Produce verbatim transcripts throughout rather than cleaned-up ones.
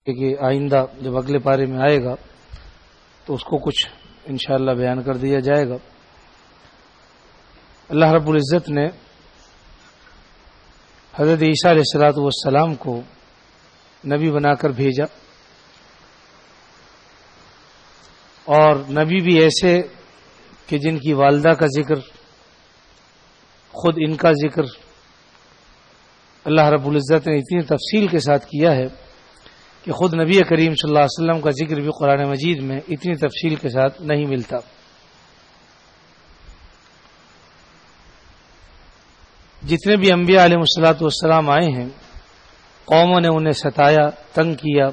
کہ آئندہ جب اگلے پارے میں آئے گا تو اس کو کچھ انشاءاللہ بیان کر دیا جائے گا۔ اللہ رب العزت نے حضرت عیسیٰ علیہ الصلوۃ والسلام کو نبی بنا کر بھیجا، اور نبی بھی ایسے کہ جن کی والدہ کا ذکر، خود ان کا ذکر اللہ رب العزت نے اتنی تفصیل کے ساتھ کیا ہے کہ خود نبی کریم صلی اللہ علیہ وسلم کا ذکر بھی قرآن مجید میں اتنی تفصیل کے ساتھ نہیں ملتا۔ جتنے بھی انبیاء علیہ الصلوۃ والسلام آئے ہیں، قوموں نے انہیں ستایا، تنگ کیا،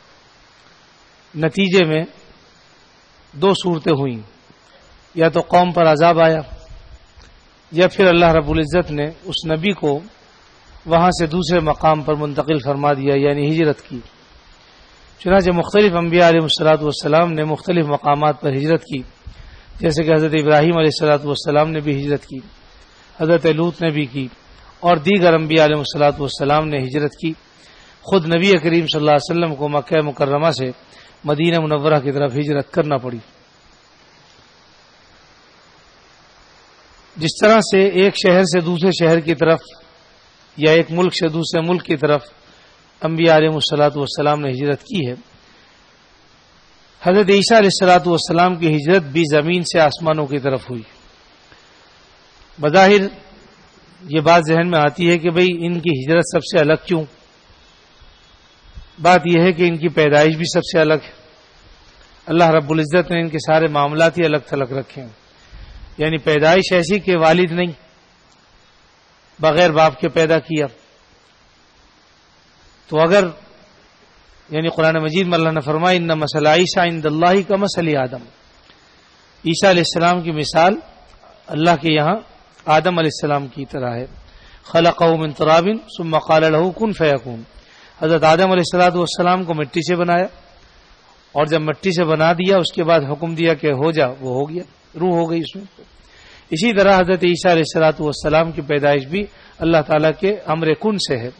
نتیجے میں دو صورتیں ہوئیں، یا تو قوم پر عذاب آیا، یا پھر اللہ رب العزت نے اس نبی کو وہاں سے دوسرے مقام پر منتقل فرما دیا، یعنی ہجرت کی۔ چنانچہ مختلف انبیاء علیہ الصلوۃ والسلام نے مختلف مقامات پر ہجرت کی، جیسے کہ حضرت ابراہیم علیہ الصلوۃ والسلام نے بھی ہجرت کی، حضرت لوط نے بھی کی، اور دیگر انبیاء علیہ الصلوۃ والسلام نے ہجرت کی۔ خود نبی کریم صلی اللہ علیہ وسلم کو مکہ مکرمہ سے مدینہ منورہ کی طرف ہجرت کرنا پڑی۔ جس طرح سے ایک شہر سے دوسرے شہر کی طرف یا ایک ملک سے دوسرے ملک کی طرف انبیاء علیہ الصلوۃ والسلام نے ہجرت کی ہے، حضرت عیسیٰ علیہ الصلوۃ والسلام کی ہجرت بھی زمین سے آسمانوں کی طرف ہوئی۔ بظاہر یہ بات ذہن میں آتی ہے کہ بھئی ان کی ہجرت سب سے الگ کیوں؟ بات یہ ہے کہ ان کی پیدائش بھی سب سے الگ ہے۔ اللہ رب العزت نے ان کے سارے معاملات ہی الگ تھلگ رکھے ہیں، یعنی پیدائش ایسی کہ والد نہیں، بغیر باپ کے پیدا کیا۔ تو اگر یعنی قرآن مجید میں اللہ نے فرمایا ان مثل عیسیٰ عند اللہ کمثل آدم، عیسیٰ علیہ السلام کی مثال اللہ کے یہاں آدم علیہ السلام کی طرح ہے۔ خلقہ من تراب ثم قال له کن فیکون، حضرت آدم علیہ الصلوۃ والسلام کو مٹی سے بنایا، اور جب مٹی سے بنا دیا اس کے بعد حکم دیا کہ ہو جا، وہ ہو گیا، روح ہو گئی اس میں۔ اسی طرح حضرت عیسیٰ علیہ الصلوۃ والسلام کی پیدائش بھی اللہ تعالیٰ کے امر کن سے ہے۔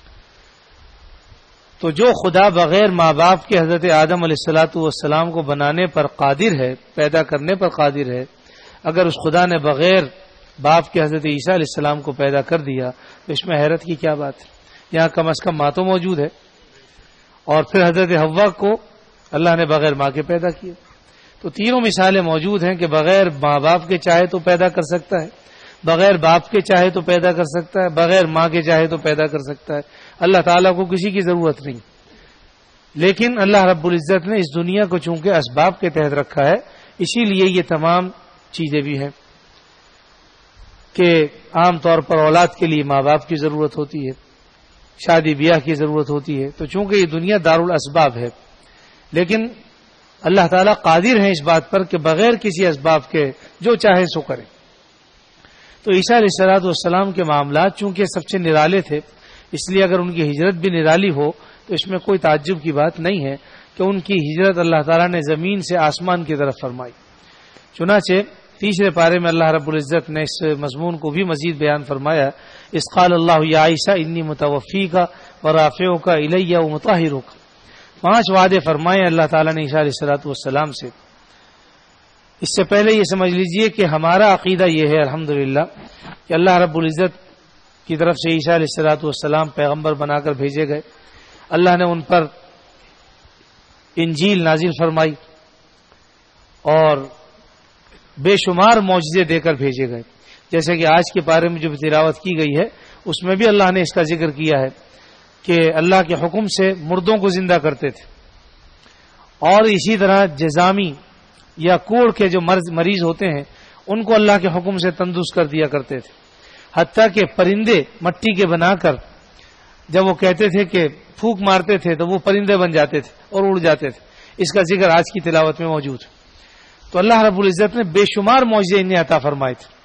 تو جو خدا بغیر ماں باپ کے حضرت آدم علیہ الصلوۃ والسلام کو بنانے پر قادر ہے، پیدا کرنے پر قادر ہے، اگر اس خدا نے بغیر باپ کے حضرت عیسیٰ علیہ السلام کو پیدا کر دیا تو اس میں حیرت کی کیا بات ہے؟ یہاں کم از کم ماں تو موجود ہے، اور پھر حضرت حوا کو اللہ نے بغیر ماں کے پیدا کیا۔ تو تینوں مثالیں موجود ہیں کہ بغیر ماں باپ کے چاہے تو پیدا کر سکتا ہے، بغیر باپ کے چاہے تو پیدا کر سکتا ہے، بغیر ماں کے چاہے تو پیدا کر سکتا ہے۔ اللہ تعالیٰ کو کسی کی ضرورت نہیں، لیکن اللہ رب العزت نے اس دنیا کو چونکہ اسباب کے تحت رکھا ہے، اسی لیے یہ تمام چیزیں بھی ہیں کہ عام طور پر اولاد کے لیے ماں باپ کی ضرورت ہوتی ہے، شادی بیاہ کی ضرورت ہوتی ہے، تو چونکہ یہ دنیا دارالاسباب ہے، لیکن اللہ تعالیٰ قادر ہے اس بات پر کہ بغیر کسی اسباب کے جو چاہے سو کرے۔ تو عیسیٰ علیہ الصلوۃ والسلام کے معاملات چونکہ سب سے نرالے تھے، اس لیے اگر ان کی ہجرت بھی نرالی ہو تو اس میں کوئی تعجب کی بات نہیں ہے کہ ان کی ہجرت اللہ تعالیٰ نے زمین سے آسمان کی طرف فرمائی۔ چنانچہ تیسرے پارے میں اللہ رب العزت نے اس مضمون کو بھی مزید بیان فرمایا، اذ قال اللہ یا عیسیٰ انی متوفیک ورافعک الی ومطہرک۔ پانچ وعدے فرمائے اللہ تعالیٰ نے عیسیٰ علیہ الصلوۃ والسلام سے۔ اس سے پہلے یہ سمجھ لیجئے کہ ہمارا عقیدہ یہ ہے الحمدللہ کہ اللہ رب العزت کی طرف سے عیسیٰ علیہ الصلوۃ والسلام پیغمبر بنا کر بھیجے گئے، اللہ نے ان پر انجیل نازل فرمائی اور بے شمار معجزے دے کر بھیجے گئے، جیسے کہ آج کے بارے میں جو تلاوت کی گئی ہے اس میں بھی اللہ نے اس کا ذکر کیا ہے کہ اللہ کے حکم سے مردوں کو زندہ کرتے تھے، اور اسی طرح جزامی یا کوڑ کے جو مرض مریض ہوتے ہیں ان کو اللہ کے حکم سے تندرست کر دیا کرتے تھے، حتیٰ کہ پرندے مٹی کے بنا کر جب وہ کہتے تھے کہ پھونک مارتے تھے تو وہ پرندے بن جاتے تھے اور اڑ جاتے تھے۔ اس کا ذکر آج کی تلاوت میں موجود ہے۔ تو اللہ رب العزت نے بے شمار معجزے انہیں عطا فرمائے تھے،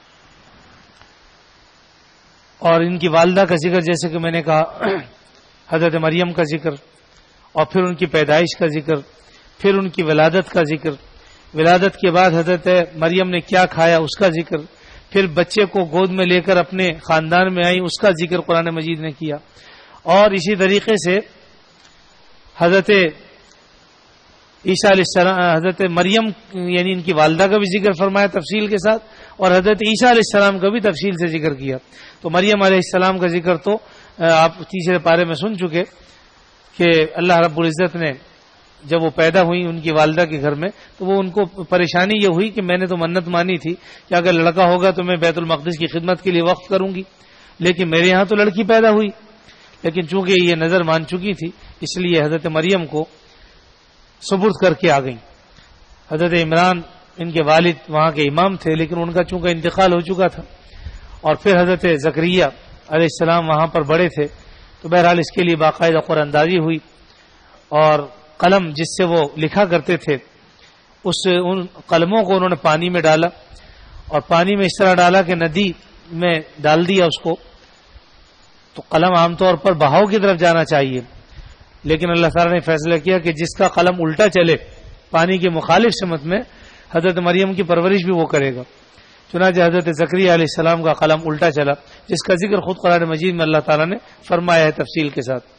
اور ان کی والدہ کا ذکر جیسے کہ میں نے کہا، حضرت مریم کا ذکر، اور پھر ان کی پیدائش کا ذکر، پھر ان کی ولادت کا ذکر، ولادت کے بعد حضرت مریم نے کیا کھایا اس کا ذکر، پھر بچے کو گود میں لے کر اپنے خاندان میں آئی اس کا ذکر قرآن مجید نے کیا، اور اسی طریقے سے حضرت عیسیٰ علیہ السلام حضرت مریم یعنی ان کی والدہ کا بھی ذکر فرمایا تفصیل کے ساتھ، اور حضرت عیسیٰ علیہ السلام کا بھی تفصیل سے ذکر کیا. تو مریم علیہ السلام کا ذکر تو آپ تیسرے پارے میں سن چکے کہ اللہ رب العزت نے جب وہ پیدا ہوئی ان کی والدہ کے گھر میں تو وہ ان کو پریشانی یہ ہوئی کہ میں نے تو منت مانی تھی کہ اگر لڑکا ہوگا تو میں بیت المقدس کی خدمت کے لیے وقف کروں گی، لیکن میرے یہاں تو لڑکی پیدا ہوئی. لیکن چونکہ یہ نظر مان چکی تھی اس لیے حضرت مریم کو سپرد کر کے آ گئیں. حضرت عمران ان کے والد وہاں کے امام تھے، لیکن ان کا چونکہ انتقال ہو چکا تھا، اور پھر حضرت زکریا علیہ السلام وہاں پر بڑے تھے، تو بہرحال اس کے لیے باقاعدہ قرآن اندازی ہوئی، اور قلم جس سے وہ لکھا کرتے تھے اس ان قلموں کو انہوں نے پانی میں ڈالا، اور پانی میں اس طرح ڈالا کہ ندی میں ڈال دیا اس کو. تو قلم عام طور پر بہاؤ کی طرف جانا چاہیے، لیکن اللہ تعالیٰ نے فیصلہ کیا کہ جس کا قلم الٹا چلے پانی کے مخالف سمت میں، حضرت مریم کی پرورش بھی وہ کرے گا. چنانچہ حضرت زکریا علیہ السلام کا قلم الٹا چلا، جس کا ذکر خود قرآن مجید میں اللہ تعالیٰ نے فرمایا ہے تفصیل کے ساتھ.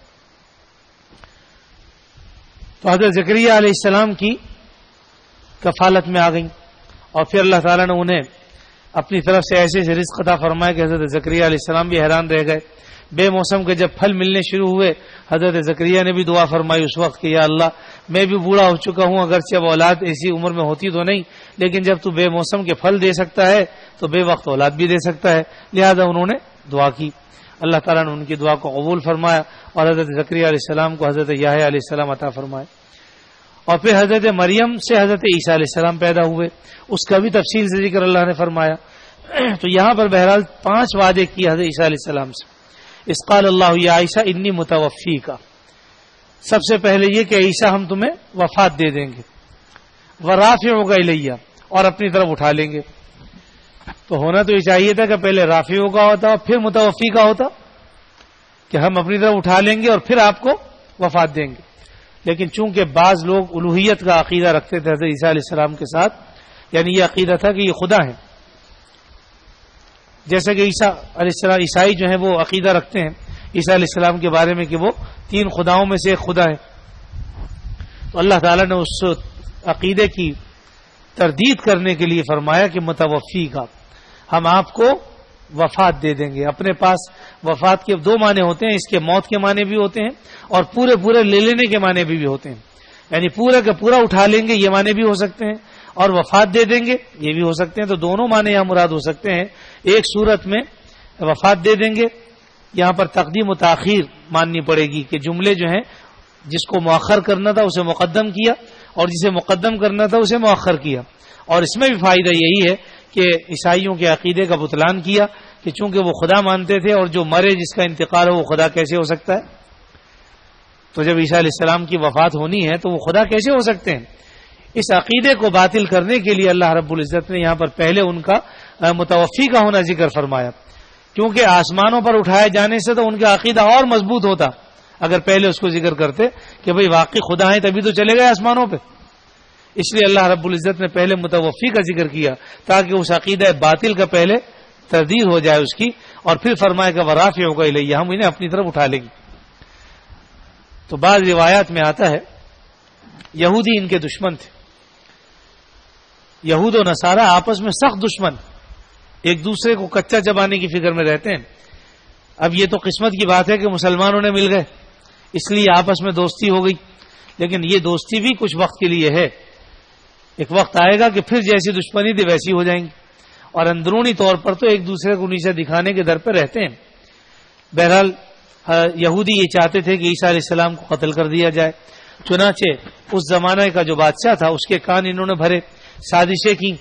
تو حضرت زکریا علیہ السلام کی کفالت میں آ گئیں، اور پھر اللہ تعالیٰ نے انہیں اپنی طرف سے ایسے سے رزق عطا فرمایا کہ حضرت زکریا علیہ السلام بھی حیران رہ گئے. بے موسم کے جب پھل ملنے شروع ہوئے، حضرت زکریا نے بھی دعا فرمائی اس وقت کہ یا اللہ میں بھی بوڑھا ہو چکا ہوں، اگرچہ اب اولاد ایسی عمر میں ہوتی تو نہیں، لیکن جب تو بے موسم کے پھل دے سکتا ہے تو بے وقت اولاد بھی دے سکتا ہے. لہذا انہوں نے دعا کی، اللہ تعالیٰ نے ان کی دعا کو قبول فرمایا، اور حضرت زکریا علیہ السلام کو حضرت یحییٰ علیہ السلام عطا فرمائے. اور پھر حضرت مریم سے حضرت عیسیٰ علیہ السلام پیدا ہوئے، اس کا بھی تفصیل سے ذکر اللہ نے فرمایا. تو یہاں پر بہرحال پانچ وعدے کیے حضرت عیسیٰ علیہ السلام سے. اس قال اللہ یا عیسیٰ انی متوفی کا، سب سے پہلے یہ کہ عیسیٰ ہم تمہیں وفات دے دیں گے، ورافعک الیہ، اور اپنی طرف اٹھا لیں گے. تو ہونا تو یہ چاہیے تھا کہ پہلے رافع کا ہوتا اور پھر متوفی کا ہوتا، کہ ہم اپنی طرف اٹھا لیں گے اور پھر آپ کو وفات دیں گے. لیکن چونکہ بعض لوگ الوہیت کا عقیدہ رکھتے تھے حضرت عیسیٰ علیہ السلام کے ساتھ، یعنی یہ عقیدہ تھا کہ یہ خدا ہیں، جیسے کہ عیسیٰ علیہ السلام عیسائی جو ہیں وہ عقیدہ رکھتے ہیں عیسیٰ علیہ السلام کے بارے میں کہ وہ تین خداؤں میں سے ایک خدا ہے. تو اللہ تعالیٰ نے اس عقیدے کی تردید کرنے کے لیے فرمایا کہ متوفی کا، ہم آپ کو وفات دے دیں گے. اپنے پاس وفات کے دو معنی ہوتے ہیں، اس کے موت کے معنی بھی ہوتے ہیں اور پورے پورے لے لینے کے معنی بھی, بھی ہوتے ہیں. یعنی پورا کا پورا اٹھا لیں گے یہ معنی بھی ہو سکتے ہیں، اور وفات دے دیں گے یہ بھی ہو سکتے ہیں. تو دونوں معنی یہاں مراد ہو سکتے ہیں. ایک صورت میں وفات دے دیں گے، یہاں پر تقدیم و تاخیر ماننی پڑے گی کہ جملے جو ہیں جس کو مؤخر کرنا تھا اسے مقدم کیا، اور جسے مقدم کرنا تھا اسے مؤخر کیا. اور اس میں بھی فائدہ یہی ہے کہ عیسائیوں کے عقیدے کا بطلان کیا کہ چونکہ وہ خدا مانتے تھے اور جو مرے جس کا انتقال ہو وہ خدا کیسے ہو سکتا ہے. تو جب عیسیٰ علیہ السلام کی وفات ہونی ہے تو وہ خدا کیسے ہو سکتے ہیں. اس عقیدے کو باطل کرنے کے لیے اللہ رب العزت نے یہاں پر پہلے ان کا متوفی کا ہونا ذکر فرمایا، کیونکہ آسمانوں پر اٹھائے جانے سے تو ان کا عقیدہ اور مضبوط ہوتا اگر پہلے اس کو ذکر کرتے کہ بھئی واقعی خدا ہیں تبھی تو چلے گئے آسمانوں پہ. اس لیے اللہ رب العزت نے پہلے متوفی کا ذکر کیا تاکہ اس عقیدہ باطل کا پہلے تردید ہو جائے اس کی، اور پھر فرمائے کہ ورافعک الیہ، ہم انہیں اپنی طرف اٹھا لیں گے. تو بعض روایات میں آتا ہے یہودی ان کے دشمن تھے. یہود و نصارہ آپس میں سخت دشمن، ایک دوسرے کو کچا چبانے کی فکر میں رہتے ہیں. اب یہ تو قسمت کی بات ہے کہ مسلمانوں نے مل گئے اس لیے آپس میں دوستی ہو گئی، لیکن یہ دوستی بھی کچھ وقت کے لیے ہے. ایک وقت آئے گا کہ پھر جیسی دشمنی تھی ویسی ہو جائیں گی، اور اندرونی طور پر تو ایک دوسرے کو نیچے دکھانے کے در پہ رہتے ہیں. بہرحال یہودی یہ چاہتے تھے کہ عیسیٰ علیہ السلام کو قتل کر دیا جائے. چنانچہ اس زمانے کا جو بادشاہ تھا اس کے کان انہوں نے بھرے، سازشیں کی.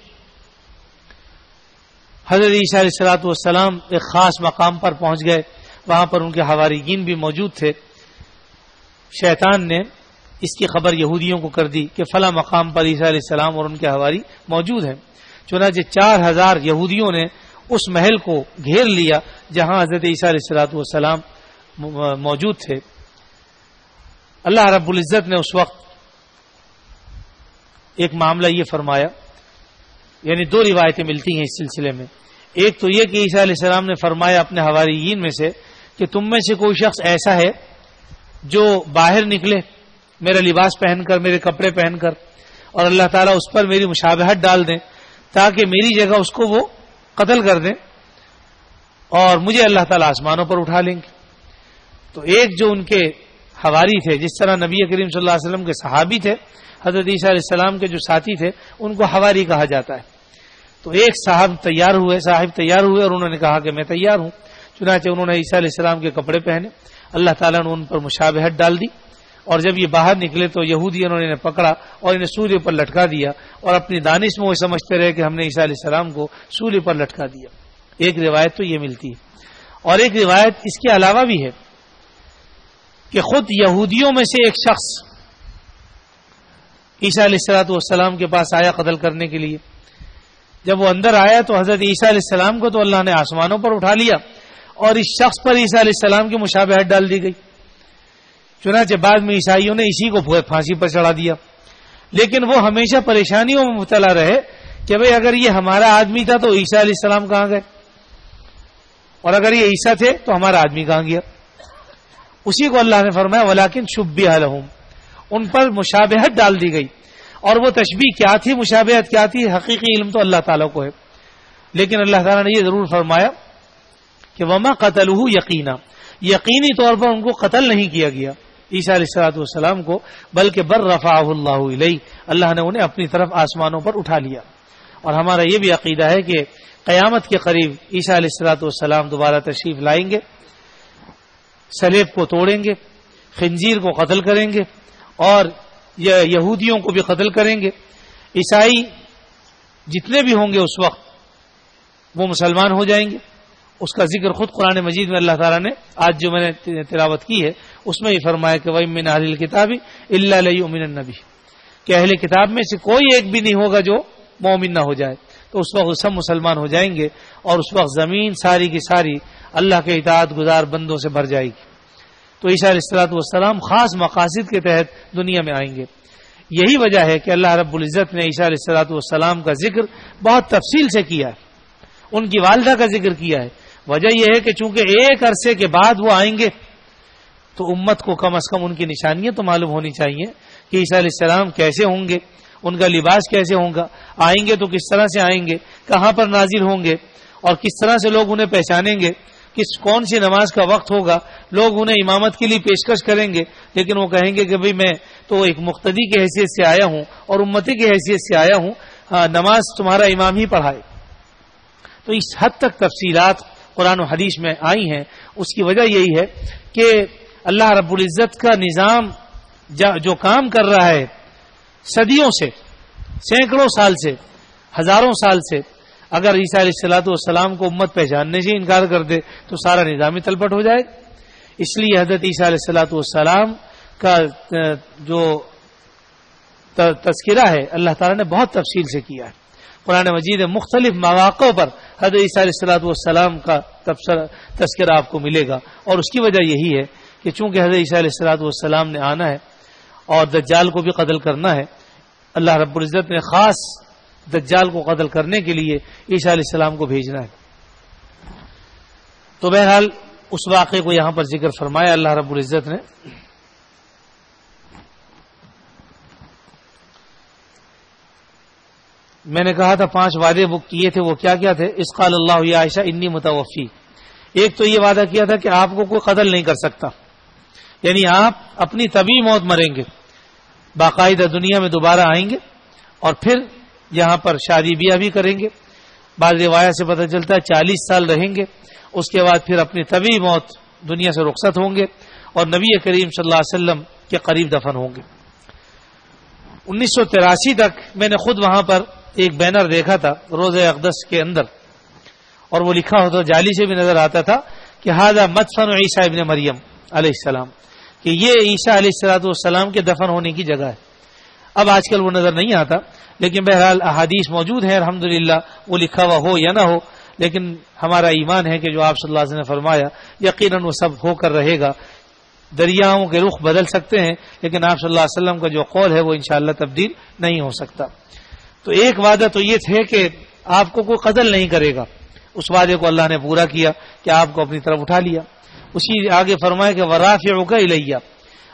حضرت عیسیٰ علیہ الصلوۃ والسلام ایک خاص مقام پر پہنچ گئے، وہاں پر ان کے حواریین بھی موجود تھے. شیطان نے اس کی خبر یہودیوں کو کر دی کہ فلاں مقام پر عیسیٰ علیہ السلام اور ان کے حواری موجود ہیں. چنانچہ چار ہزار یہودیوں نے اس محل کو گھیر لیا جہاں حضرت عیسیٰ علیہ الصلوۃ والسلام موجود تھے. اللہ رب العزت نے اس وقت ایک معاملہ یہ فرمایا، یعنی دو روایتیں ملتی ہیں اس سلسلے میں. ایک تو یہ کہ عیسیٰ علیہ السلام نے فرمایا اپنے حواریین میں سے کہ تم میں سے کوئی شخص ایسا ہے جو باہر نکلے میرا لباس پہن کر، میرے کپڑے پہن کر، اور اللہ تعالیٰ اس پر میری مشابہت ڈال دیں تاکہ میری جگہ اس کو وہ قتل کر دیں اور مجھے اللہ تعالیٰ آسمانوں پر اٹھا لیں گے۔ تو ایک جو ان کے حواری تھے، جس طرح نبی کریم صلی اللہ علیہ وسلم کے صحابی تھے، حضرت عیسیٰ علیہ السلام کے جو ساتھی تھے ان کو حواری کہا جاتا ہے۔ تو ایک صاحب تیار ہوئے صاحب تیار ہوئے اور انہوں نے کہا کہ میں تیار ہوں، چنانچہ انہوں نے عیسیٰ علیہ السلام کے کپڑے پہنے، اللہ تعالیٰ نے ان پر مشابہت ڈال دی، اور جب یہ باہر نکلے تو یہودیوں نے انہیں پکڑا اور انہیں سولی پر لٹکا دیا، اور اپنی دانش میں وہ سمجھتے رہے کہ ہم نے عیسیٰ علیہ السلام کو سولی پر لٹکا دیا۔ ایک روایت تو یہ ملتی ہے، اور ایک روایت اس کے علاوہ بھی ہے کہ خود یہودیوں میں سے ایک شخص عیسیٰ علیہ الصلوۃ والسلام کے پاس آیا قتل کرنے کے لیے۔ جب وہ اندر آیا تو حضرت عیسیٰ علیہ السلام کو تو اللہ نے آسمانوں پر اٹھا لیا، اور اس شخص پر عیسیٰ علیہ السلام کی مشابہت ڈال دی گئی۔ چنانچہ بعد میں عیسائیوں نے اسی کو پھانسی پر چڑھا دیا، لیکن وہ ہمیشہ پریشانیوں میں مبتلا رہے کہ بھئی اگر یہ ہمارا آدمی تھا تو عیسیٰ علیہ السلام کہاں گئے، اور اگر یہ عیسیٰ تھے تو ہمارا آدمی کہاں گیا۔ اسی کو اللہ نے فرمایا وَلَٰكِن شُبِّهَ لَهُمْ، ان پر مشابہت ڈال دی گئی، اور وہ تشبیہ کیا تھی، مشابہت کیا تھی، حقیقی علم تو اللہ تعالیٰ کو ہے، لیکن اللہ تعالیٰ نے یہ ضرور فرمایا کہ وَمَا قَتَلُوهُ یقینا، یقینی طور پر ان کو قتل نہیں کیا گیا عیسیٰ علیہ الصلوۃ والسلام کو، بلکہ بل رفعہ اللہ الیہ، اللہ نے انہیں اپنی طرف آسمانوں پر اٹھا لیا۔ اور ہمارا یہ بھی عقیدہ ہے کہ قیامت کے قریب عیسیٰ علیہ الصلوۃ والسلام دوبارہ تشریف لائیں گے، صلیب کو توڑیں گے، خنزیر کو قتل کریں گے، اور یہودیوں کو بھی قتل کریں گے۔ عیسائی جتنے بھی ہوں گے اس وقت وہ مسلمان ہو جائیں گے۔ اس کا ذکر خود قرآن مجید میں اللہ تعالیٰ نے آج جو میں نے تلاوت کی ہے اس میں یہ فرمایا کہ وَإِن مِّنْ أَهْلِ الْكِتَابِ إِلَّا لَيُؤْمِنَنَّ بِهِ، کہ اہل کتاب میں سے کوئی ایک بھی نہیں ہوگا جو مومن نہ ہو جائے۔ تو اس وقت سب مسلمان ہو جائیں گے، اور اس وقت زمین ساری کی ساری اللہ کے اطاعت گزار بندوں سے بھر جائے گی۔ تو عیسیٰ علیہ الصلوۃ والسلام خاص مقاصد کے تحت دنیا میں آئیں گے۔ یہی وجہ ہے کہ اللہ رب العزت نے عیسیٰ علیہ الصلوۃ والسلام کا ذکر بہت تفصیل سے کیا ہے، ان کی والدہ کا ذکر کیا ہے۔ وجہ یہ ہے کہ چونکہ ایک عرصے کے بعد وہ آئیں گے تو امت کو کم از کم ان کی نشانیاں تو معلوم ہونی چاہیے کہ عیسیٰ علیہ السلام کیسے ہوں گے، ان کا لباس کیسے ہوگا، آئیں گے تو کس طرح سے آئیں گے، کہاں پر نازل ہوں گے، اور کس طرح سے لوگ انہیں پہچانیں گے، کس کون سی نماز کا وقت ہوگا۔ لوگ انہیں امامت کے لیے پیشکش کریں گے، لیکن وہ کہیں گے کہ بھئی میں تو ایک مقتدی کی حیثیت سے آیا ہوں اور امتی کی حیثیت سے آیا ہوں، ہاں نماز تمہارا امام ہی پڑھائے۔ تو اس حد تک تفصیلات قرآن و حدیث میں آئی ہیں۔ اس کی وجہ یہی ہے کہ اللہ رب العزت کا نظام جو کام کر رہا ہے صدیوں سے، سینکڑوں سال سے، ہزاروں سال سے، اگر عیسیٰ علیہ الصلوۃ والسلام کو امت پہچاننے سے انکار کر دے تو سارا نظام ہی تلپٹ ہو جائے۔ اس لیے حضرت عیسیٰ علیہ الصلوۃ والسلام کا جو تذکرہ ہے اللہ تعالیٰ نے بہت تفصیل سے کیا ہے۔ قرآن مجید مختلف مواقع پر حضرت عیسیٰ علیہ الصلوۃ والسلام کا تذکرہ آپ کو ملے گا، اور اس کی وجہ یہی ہے کہ چونکہ حضرت عیسیٰ علیہ الصلوۃ والسلام نے آنا ہے اور دجال کو بھی قتل کرنا ہے، اللہ رب العزت نے خاص دجال کو قتل کرنے کے لیے عیسیٰ علیہ السلام کو بھیجنا ہے۔ تو بہرحال اس واقعے کو یہاں پر ذکر فرمایا اللہ رب العزت نے۔ میں نے کہا تھا پانچ وعدے وہ کیے تھے، وہ کیا کیا تھے؟ اس قال اللہ یا عائشہ انی متوفی، ایک تو یہ وعدہ کیا تھا کہ آپ کو کوئی قتل نہیں کر سکتا، یعنی آپ اپنی طبیعی موت مریں گے، باقاعدہ دنیا میں دوبارہ آئیں گے اور پھر یہاں پر شادی بیاہ بھی کریں گے۔ بعض روایت سے پتہ چلتا ہے چالیس سال رہیں گے، اس کے بعد پھر اپنی طبیعی موت دنیا سے رخصت ہوں گے اور نبی کریم صلی اللہ علیہ وسلم کے قریب دفن ہوں گے۔ انیس سو تراسی تک میں نے خود وہاں پر ایک بینر دیکھا تھا روضہ اقدس کے اندر، اور وہ لکھا ہوتا جعلی سے بھی نظر آتا تھا کہ ھذا مدفن عیسیٰ ابن مریم علیہ السلام، کہ یہ عیسیٰ علیہ الصلوۃ والسلام کے دفن ہونے کی جگہ ہے۔ اب آج کل وہ نظر نہیں آتا، لیکن بہرحال احادیث موجود ہیں الحمدللہ، وہ لکھا ہوا ہو یا نہ ہو، لیکن ہمارا ایمان ہے کہ جو آپ صلی اللہ علیہ وسلم نے فرمایا یقیناً وہ سب ہو کر رہے گا۔ دریاؤں کے رخ بدل سکتے ہیں، لیکن آپ صلی اللہ علیہ وسلم کا جو قول ہے وہ انشاءاللہ تبدیل نہیں ہو سکتا۔ تو ایک وعدہ تو یہ تھے کہ آپ کو کوئی قتل نہیں کرے گا، اس وعدے کو اللہ نے پورا کیا کہ آپ کو اپنی طرف اٹھا لیا۔ اسی آگے فرمایا کہ ورافعک الیہ،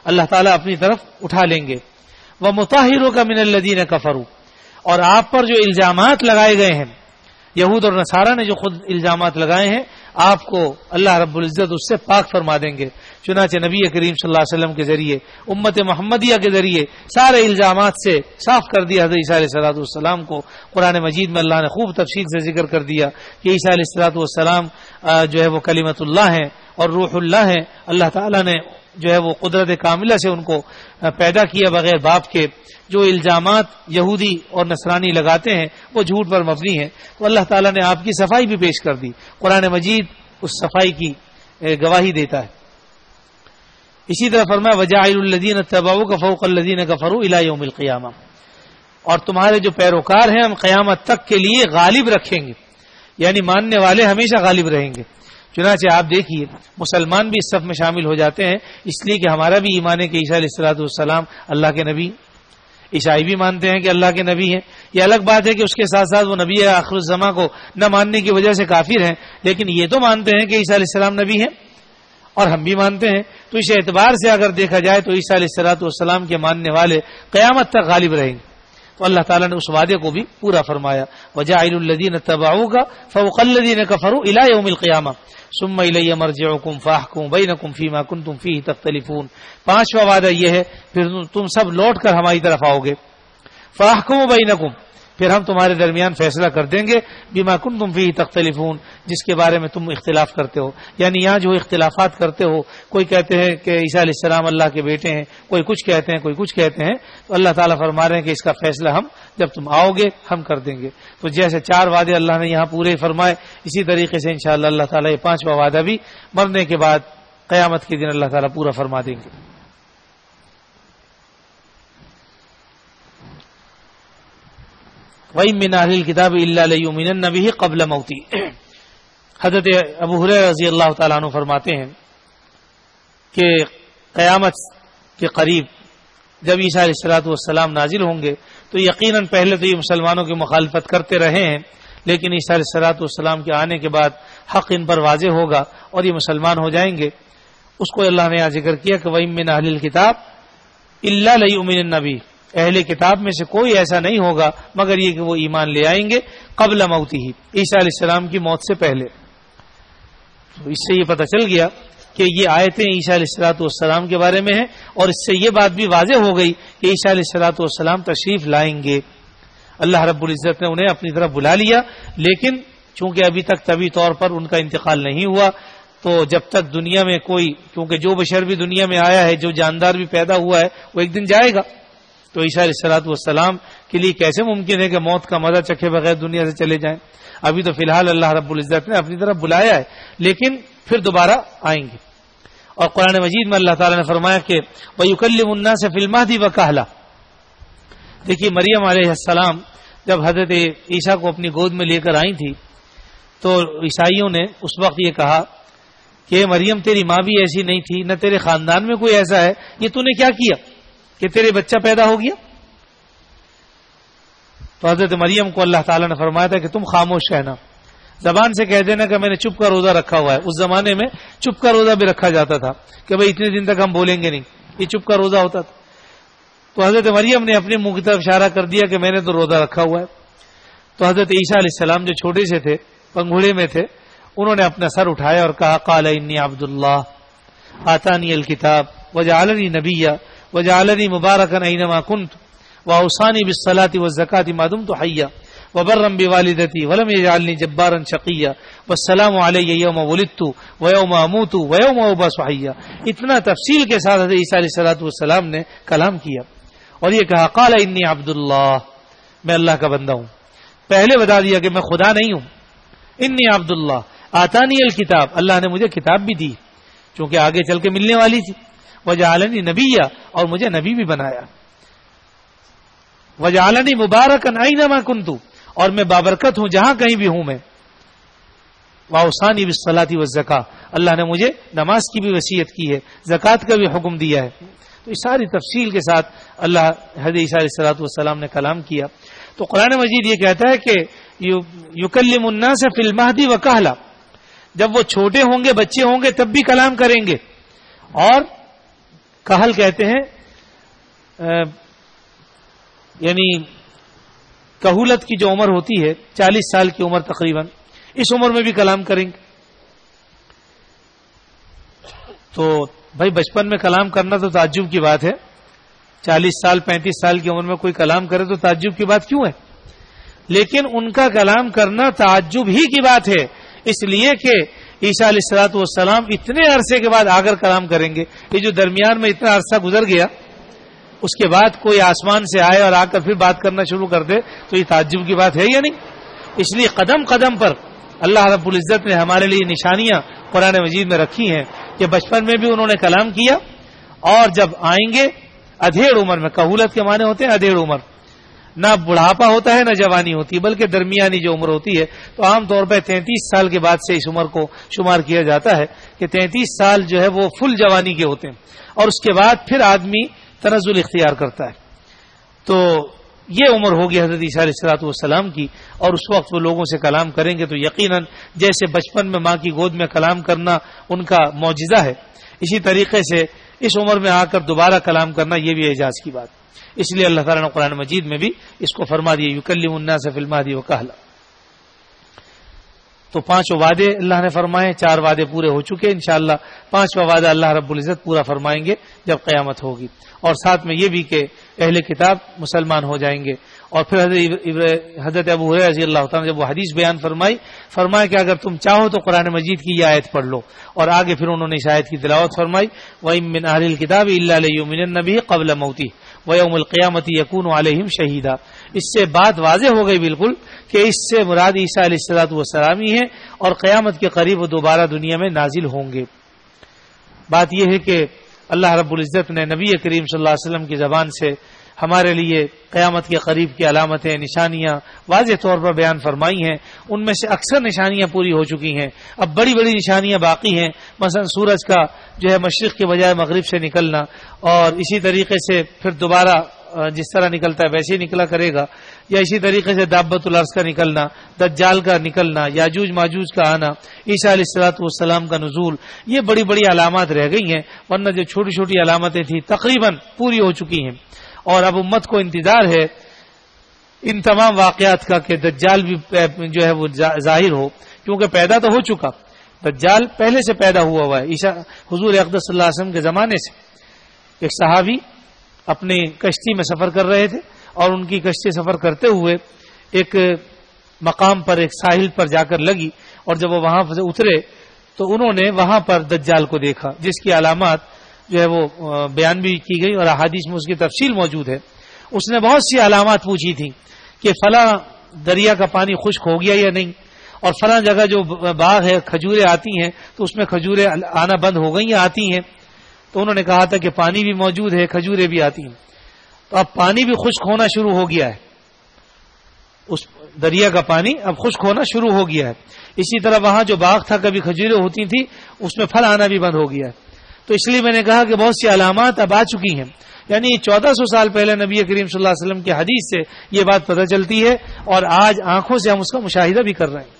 اللہ تعالیٰ اپنی طرف اٹھا لیں گے. وَمُطَهِّرُكَ مِنَ الَّذِينَ كَفَرُوا، اور آپ پر جو الزامات لگائے گئے ہیں، یہود اور نصارہ نے جو خود الزامات لگائے ہیں، آپ کو اللہ رب العزت اس سے پاک فرما دیں گے. چنانچہ نبی کریم صلی اللہ علیہ وسلم کے ذریعے، امت محمدیہ کے ذریعے سارے الزامات سے صاف کر دیا حضرت عیسیٰ علیہ الصلوۃ والسلام کو. قرآن مجید میں اللہ نے خوب تفصیل سے ذکر کر دیا کہ عیسیٰ علیہ الصلوۃ والسلام جو ہے وہ کلمۃ اللہ ہیں اور روح اللہ ہیں. اللہ تعالیٰ نے جو ہے وہ قدرت کاملہ سے ان کو پیدا کیا بغیر باپ کے. جو الزامات یہودی اور نصرانی لگاتے ہیں وہ جھوٹ پر مبنی ہیں. تو اللہ تعالیٰ نے آپ کی صفائی بھی پیش کر دی. قرآن مجید اس صفائی کی گواہی دیتا ہے. اسی طرح فرمایا وَجَاعِلُ الَّذِينَ اتَّبَعُوكَ فَوْقَ الَّذِينَ كَفَرُوا إِلَى يَوْمِ الْقِيَامَةِ، اور تمہارے جو پیروکار ہیں ہم قیامت تک کے لیے غالب رکھیں گے، یعنی ماننے والے ہمیشہ غالب رہیں گے. چنانچہ آپ دیکھیے مسلمان بھی اس صف میں شامل ہو جاتے ہیں اس لیے کہ ہمارا بھی ایمان ہے کہ عیسیٰ علیہ الصلوۃ والسلام اللہ کے نبی. عیسائی بھی مانتے ہیں کہ اللہ کے نبی ہیں. یہ الگ بات ہے کہ اس کے ساتھ ساتھ وہ نبی آخر الزماں کو نہ ماننے کی وجہ سے کافر ہیں، لیکن یہ تو مانتے ہیں کہ عیسیٰ علیہ السلام نبی ہیں اور ہم بھی مانتے ہیں. تو اس اعتبار سے اگر دیکھا جائے تو عیسیٰ علیہ الصلوۃ والسلام کے ماننے والے قیامت تک غالب رہیں گے. تو اللہ تعالیٰ نے اس وعدے کو بھی پورا فرمایا. وَجَاعِلُ الَّذِينَ اتَّبَعُوكَ فَوْقَ الَّذِينَ كَفَرُوا إِلَى يَوْمِ الْقِيَامَةِ ثُمَّ إِلَيَّ مَرْجِعُكُمْ فَأَحْكُمُ بَيْنَكُمْ فِيمَا كُنتُمْ فِيهِ تَخْتَلِفُونَ. پانچواں وعدہ یہ ہے پھر تم سب لوٹ کر ہماری طرف آؤ گے. فَأَحْكُمُ بَيْنَكُمْ، پھر ہم تمہارے درمیان فیصلہ کر دیں گے بِمَا كُنتُمْ فِيهِ تَخْتَلِفُونَ، جس کے بارے میں تم اختلاف کرتے ہو. یعنی یہاں جو اختلافات کرتے ہو، کوئی کہتے ہیں کہ عیسیٰ علیہ السلام اللہ کے بیٹے ہیں، کوئی کچھ کہتے ہیں کوئی کچھ کہتے ہیں، تو اللہ تعالیٰ فرما رہے ہیں کہ اس کا فیصلہ ہم جب تم آؤ گے ہم کر دیں گے. تو جیسے چار وعدے اللہ نے یہاں پورے فرمائے، اسی طریقے سے انشاءاللہ اللہ تعالیٰ یہ پانچواں وعدہ بھی مرنے کے بعد قیامت کے دن اللہ تعالیٰ پورا فرما دیں گے. وَإِن مِّنْ أَهْلِ الْكِتَابِ إِلَّا لَيُؤْمِنَنَّ بِهِ قَبْلَ مَوْتِهِ. حضرت ابو ہریرہ رضی اللہ تعالیٰ عنہ فرماتے ہیں کہ قیامت کے قریب جب عیسیٰ علیہ الصلوۃ والسلام نازل ہوں گے تو یقیناً پہلے تو یہ مسلمانوں کی مخالفت کرتے رہے ہیں، لیکن عیسیٰ علیہ الصلوۃ والسلام کے آنے کے بعد حق ان پر واضح ہوگا اور یہ مسلمان ہو جائیں گے. اس کو اللہ نے یہاں ذکر کیا کہ وَإِن مِّنْ أَهْلِ الْكِتَابِ إِلَّا لَيُؤْمِنَنَّ بِهِ، اہل کتاب میں سے کوئی ایسا نہیں ہوگا مگر یہ کہ وہ ایمان لے آئیں گے قبل موتہ، عیسیٰ علیہ السلام کی موت سے پہلے. تو اس سے یہ پتہ چل گیا کہ یہ آیتیں عیسیٰ علیہ الصلوۃ والسلام کے بارے میں ہیں، اور اس سے یہ بات بھی واضح ہو گئی کہ عیسیٰ علیہ الصلوۃ والسلام تشریف لائیں گے. اللہ رب العزت نے انہیں اپنی طرف بلا لیا، لیکن چونکہ ابھی تک طبی طور پر ان کا انتقال نہیں ہوا، تو جب تک دنیا میں کوئی، کیونکہ جو بشر بھی دنیا میں آیا ہے، جو جاندار بھی پیدا ہوا ہے، وہ ایک دن جائے گا. تو عیسیٰ علیہ الصلوۃ والسلام کے لیے کیسے ممکن ہے کہ موت کا مزہ چکھے بغیر دنیا سے چلے جائیں؟ ابھی تو فی الحال اللہ رب العزت نے اپنی طرف بلایا ہے، لیکن پھر دوبارہ آئیں گے. اور قرآن مجید میں اللہ تعالیٰ نے فرمایا کہ وَيُكَلِّمُ النَّاسَ فِي الْمَهْدِ وَكَهْلًا. دیکھیے مریم علیہ السلام جب حضرت عیسیٰ کو اپنی گود میں لے کر آئی تھی تو عیسائیوں نے اس وقت یہ کہا کہ مریم تیری ماں بھی ایسی نہیں تھی، نہ تیرے خاندان میں کوئی ایسا ہے، یہ تو نے کیا کیا کہ تیرے بچہ پیدا ہو گیا؟ تو حضرت مریم کو اللہ تعالیٰ نے فرمایا تھا کہ تم خاموش رہنا، زبان سے کہہ دینا کہ میں نے چپ کا روزہ رکھا ہوا ہے. اس زمانے میں چپ کا روزہ بھی رکھا جاتا تھا کہ بھئی اتنے دن تک ہم بولیں گے نہیں، یہ چپ کا روزہ ہوتا تھا. تو حضرت مریم نے اپنے منہ کی طرف اشارہ کر دیا کہ میں نے تو روزہ رکھا ہوا ہے. تو حضرت عیسیٰ علیہ السلام جو چھوٹے سے تھے، پنگھوڑے میں تھے، انہوں نے اپنا سر اٹھایا اور کہا قال انی عبد اللہ آتانی الکتاب وجعلنی نبیا وجعلنی مبارکا اینما کنت واوصانی بالصلاۃ والزکاۃ ما دمت حیا وبرا بوالدتی ولم یجعلنی جبارا شقیا والسلام علی یوم ولدت ویوم اموت ویوم ابعث حیا. اتنا تفصیل کے ساتھ حضرت عیسیٰ علیہ الصلوۃ والسلام نے کلام کیا اور یہ کہا قال انی عبد اللہ، میں اللہ کا بندہ ہوں. پہلے بتا دیا کہ میں خدا نہیں ہوں. انی عبد اللہ آتانی الکتاب، اللہ نے مجھے کتاب بھی دی چونکہ آگے چل کے ملنے والی تھی. وجعلنی نبیا، اور مجھے نبی بھی بنایا. وجعلنی مبارکا اینما کنت، اور میں بابرکت ہوں جہاں کہیں بھی ہوں میں. واوصانی بالصلاۃ والزکاۃ، اللہ نے مجھے نماز کی بھی وصیت کی ہے، زکوٰۃ کا بھی حکم دیا ہے. تو اس ساری تفصیل کے ساتھ اللہ حضرت عیسیٰ علیہ الصلوۃ والسلام نے کلام کیا. تو قرآن مجید یہ کہتا ہے کہ یکلم الناس فی المہد وکہلا، جب وہ چھوٹے ہوں گے، بچے ہوں گے، تب بھی کلام کریں گے، اور کہل کہتے ہیں یعنی کہولت کی جو عمر ہوتی ہے چالیس سال کی عمر تقریباً، اس عمر میں بھی کلام کریں گے. تو بھائی بچپن میں کلام کرنا تو تعجب کی بات ہے، چالیس سال پینتیس سال کی عمر میں کوئی کلام کرے تو تعجب کی بات کیوں ہے؟ لیکن ان کا کلام کرنا تعجب ہی کی بات ہے، اس لیے کہ عیسیٰ علیہ الصلوۃ والسلام اتنے عرصے کے بعد آ کر کلام کریں گے. یہ جو درمیان میں اتنا عرصہ گزر گیا، اس کے بعد کوئی آسمان سے آئے اور آ کر پھر بات کرنا شروع کر دے تو یہ تعجب کی بات ہے یا نہیں؟ اس لیے قدم قدم پر اللہ رب العزت نے ہمارے لیے نشانیاں قرآن مجید میں رکھی ہیں کہ بچپن میں بھی انہوں نے کلام کیا، اور جب آئیں گے ادھیڑ عمر میں، کہولت کے معنی ہوتے ہیں ادھیڑ عمر، نہ بڑھاپا ہوتا ہے نہ جوانی ہوتی ہے بلکہ درمیانی جو عمر ہوتی ہے، تو عام طور پہ تینتیس سال کے بعد سے اس عمر کو شمار کیا جاتا ہے کہ تینتیس سال جو ہے وہ فل جوانی کے ہوتے ہیں، اور اس کے بعد پھر آدمی تنزل اختیار کرتا ہے. تو یہ عمر ہوگی حضرت عیسیٰ علیہ الصلوۃ والسلام کی، اور اس وقت وہ لوگوں سے کلام کریں گے تو یقیناً جیسے بچپن میں ماں کی گود میں کلام کرنا ان کا معجزہ ہے، اسی طریقے سے اس عمر میں آ کر دوبارہ کلام کرنا یہ بھی اعجاز کی بات. اس لیے اللہ تعالیٰ نے قرآن مجید میں بھی اس کو فرما دیا یکلم الناس فی المہد وکہلا. تو پانچوں وعدے اللہ نے فرمائے، چار وعدے پورے ہو چکے، انشاءاللہ پانچواں وعدہ اللہ رب العزت پورا فرمائیں گے جب قیامت ہوگی. اور ساتھ میں یہ بھی کہ اہل کتاب مسلمان ہو جائیں گے. اور پھر حضرت حضرت ابو ہریرہ رضی اللہ تعالیٰ نے جب وہ حدیث بیان فرمائی، فرمایا کہ اگر تم چاہو تو قرآن مجید کی یہ آیت پڑھ لو، اور آگے پھر انہوں نے اس آیت کی تلاوت فرمائی وَإِن مِّنْ أَهْلِ الْكِتَابِ إِلَّا لَيُؤْمِنَنَّ بِهِ قَبْلَ مَوْتِهِ وَيَوْمَ الْقِيَامَةِ يَكُونُ عَلَيْهِمْ شَهِيدًا. اس سے بات واضح ہو گئی بالکل کہ اس سے مراد عیسیٰ علیہ الصلوۃ والسلام ہی ہے، اور قیامت کے قریب وہ دوبارہ دنیا میں نازل ہوں گے. بات یہ ہے کہ اللہ رب العزت نے نبی کریم صلی اللہ علیہ وسلم کی زبان سے ہمارے لیے قیامت کے قریب کی علامتیں، نشانیاں واضح طور پر بیان فرمائی ہیں. ان میں سے اکثر نشانیاں پوری ہو چکی ہیں، اب بڑی بڑی نشانیاں باقی ہیں. مثلا سورج کا جو ہے مشرق کے بجائے مغرب سے نکلنا، اور اسی طریقے سے پھر دوبارہ جس طرح نکلتا ہے ویسے ہی نکلا کرے گا، یا اسی طریقے سے دابۃ الارض کا نکلنا، دجال کا نکلنا، یاجوج ماجوج کا آنا، عیسیٰ علیہ الصلوۃ والسلام کا نزول، یہ بڑی بڑی علامات رہ گئی ہیں، ورنہ جو چھوٹی چھوٹی علامتیں تھیں تقریباً پوری ہو چکی ہیں. اور اب امت کو انتظار ہے ان تمام واقعات کا کہ دجال بھی جو ہے وہ ظاہر ہو، کیونکہ پیدا تو ہو چکا، دجال پہلے سے پیدا ہوا ہوا ہے. عیسیٰ حضور اقدس صلی اللہ علیہ وسلم کے زمانے سے ایک صحابی اپنی کشتی میں سفر کر رہے تھے، اور ان کی کشتی سفر کرتے ہوئے ایک مقام پر ایک ساحل پر جا کر لگی، اور جب وہ وہاں سے اترے تو انہوں نے وہاں پر دجال کو دیکھا، جس کی علامات جو ہے وہ بیان بھی کی گئی اور احادیث میں اس کی تفصیل موجود ہے. اس نے بہت سی علامات پوچھی تھی کہ فلاں دریا کا پانی خشک ہو گیا یا نہیں، اور فلاں جگہ جو باغ ہے کھجوریں آتی ہیں تو اس میں کھجوریں آنا بند ہو گئی یا آتی ہیں. تو انہوں نے کہا تھا کہ پانی بھی موجود ہے، کھجوریں بھی آتی ہیں. تو اب پانی بھی خشک ہونا شروع ہو گیا ہے، اس دریا کا پانی اب خشک ہونا شروع ہو گیا ہے. اسی طرح وہاں جو باغ تھا کبھی کھجوریں ہوتی تھی اس میں پھل آنا بھی بند ہو گیا ہے. تو اس لیے میں نے کہا کہ بہت سی علامات اب آ چکی ہیں. یعنی چودہ سو سال پہلے نبی کریم صلی اللہ علیہ وسلم کی حدیث سے یہ بات پتہ چلتی ہے، اور آج آنکھوں سے ہم اس کا مشاہدہ بھی کر رہے ہیں.